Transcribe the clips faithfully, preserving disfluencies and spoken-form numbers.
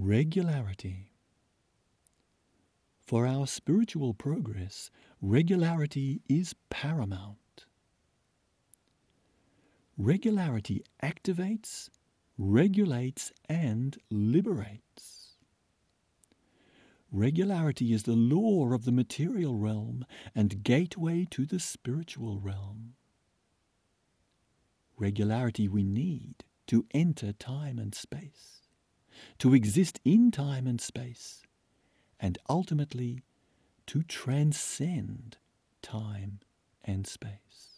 Regularity. For our spiritual progress, regularity is paramount. Regularity activates, regulates, and liberates. Regularity is the law of the material realm and gateway to the spiritual realm. Regularity we need to enter time and space, to exist in time and space, and ultimately to transcend time and space.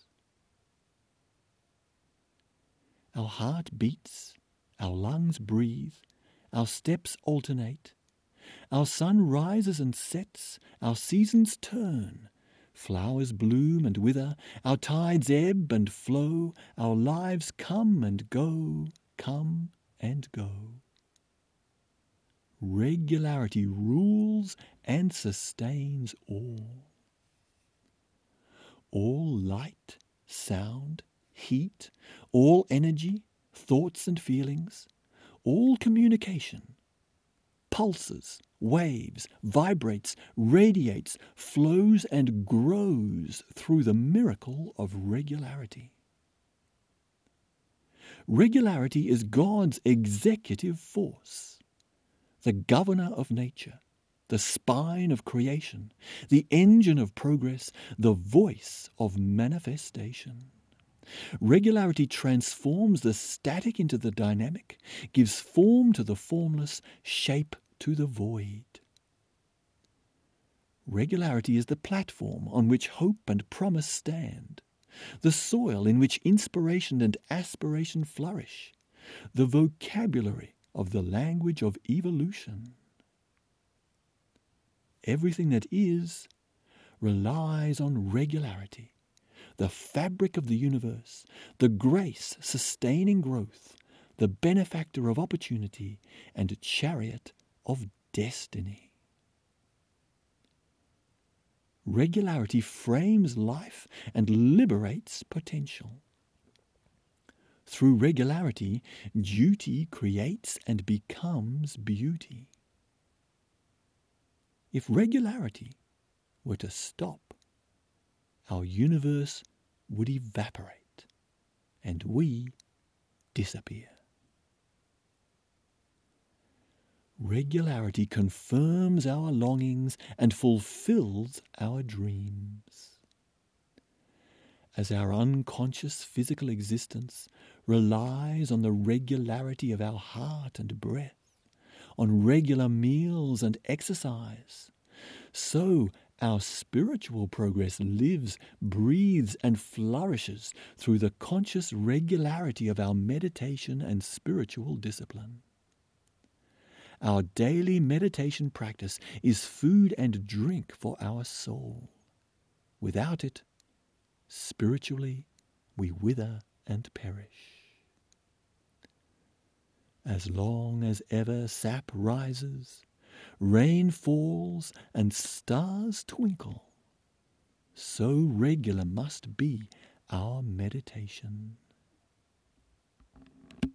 Our heart beats, our lungs breathe, our steps alternate, our sun rises and sets, our seasons turn, flowers bloom and wither, our tides ebb and flow, our lives come and go, come and go. Regularity rules and sustains all. All light, sound, heat, all energy, thoughts and feelings, all communication, pulses, waves, vibrates, radiates, flows and grows through the miracle of regularity. Regularity is God's executive force, the governor of nature, the spine of creation, the engine of progress, the voice of manifestation. Regularity transforms the static into the dynamic, gives form to the formless, shape to the void. Regularity is the platform on which hope and promise stand, the soil in which inspiration and aspiration flourish, the vocabulary of the language of evolution. Everything that is relies on regularity, the fabric of the universe, the grace sustaining growth, the benefactor of opportunity, and chariot of destiny. Regularity frames life and liberates potential. Through regularity, duty creates and becomes beauty. If regularity were to stop, our universe would evaporate and we disappear. Regularity confirms our longings and fulfills our dreams. As our unconscious physical existence relies on the regularity of our heart and breath, on regular meals and exercise, so our spiritual progress lives, breathes, and flourishes through the conscious regularity of our meditation and spiritual discipline. Our daily meditation practice is food and drink for our soul. Without it, spiritually, we wither and perish. As long as ever sap rises, rain falls, and stars twinkle, so regular must be our meditation.